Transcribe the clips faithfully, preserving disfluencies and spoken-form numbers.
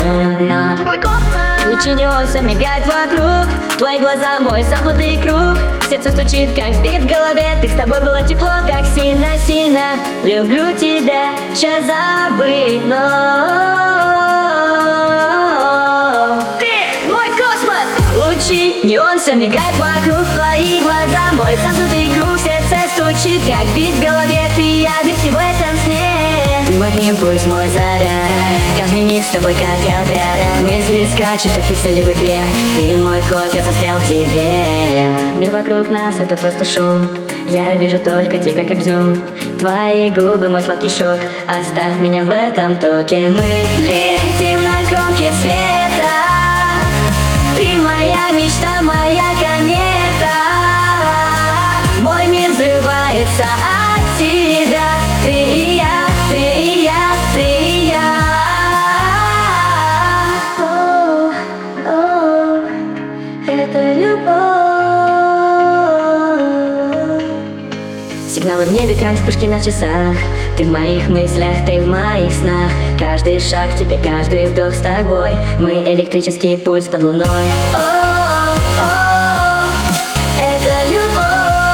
Лучи неоса мигают вокруг, твои глаза мой замкнутый круг. Сердце стучит, как бит в голове. Ты с тобой было тепло, как сильно-сильно. Люблю тебя, сейчас забыть, но ты мой космос. Лучи неоса мигают вокруг, твои глаза мой замкнутый круг. Сердце стучит, как бит в голове. Ты я ведь в этом сне. Ты мой импульс, мой заряд. Каждый миг с тобой как отряд. Мысли скачут, как пиксели в игре. Ты мой кот, я застрял в тебе. Мир вокруг нас это просто шум. Я вижу только тебя как зум. Твои губы, мой сладкий шок. Оставь меня в этом токе. Мы летим на кромке света. Ты моя мечта, моя комета. Мой мир взрывается от тебя. Ты и я, ты и я, ты и я. О, о, это любовь. Сигналы в небе, как вспышки на часах. Ты в моих мыслях, ты в моих снах. Каждый шаг тебе, каждый вдох с тобой. Мы электрический пульс под луной. О, о, это любовь.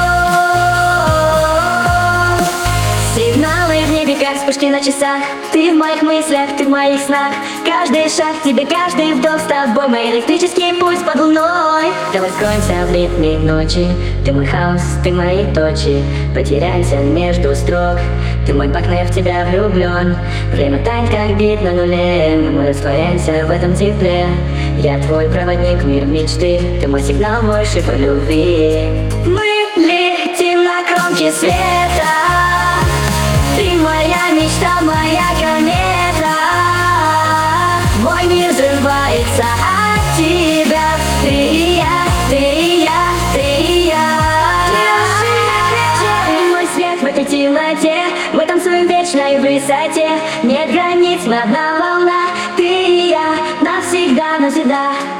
Сигналы в небе, как вспышки на часах. Ты в моих мыслях, ты в моих снах. Каждый шаг тебе, каждый вдох с тобой. Мы электрический пульс под луной. Давай скроемся в ритме ночи. Ты мой хаос, ты мои точи. Потеряемся между строк. Ты мой бакне, в тебя влюблен. Время тает, как бит на нуле. Мы растворяемся в этом тепле. Я твой проводник в мир мечты. Ты мой сигнал, мой шифр любви. Мы летим на кромке света. Ты моя мечта, моя комета. Мой мир взрывается от тебя. Ты и я, ты и я, ты и я. Ты мой свет в этой темноте. Мы танцуем в вечной высоте. Нет границ, мы одна волна. Ты и я, навсегда, навсегда.